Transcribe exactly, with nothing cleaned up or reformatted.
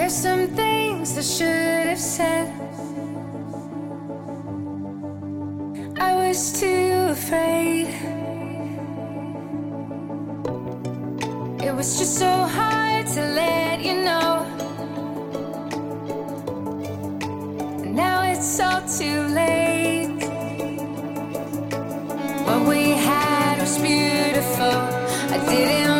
There's some things I should have said. I was too afraid. It was just so hard to let you know. Now it's all too late. What we had was beautiful. I didn't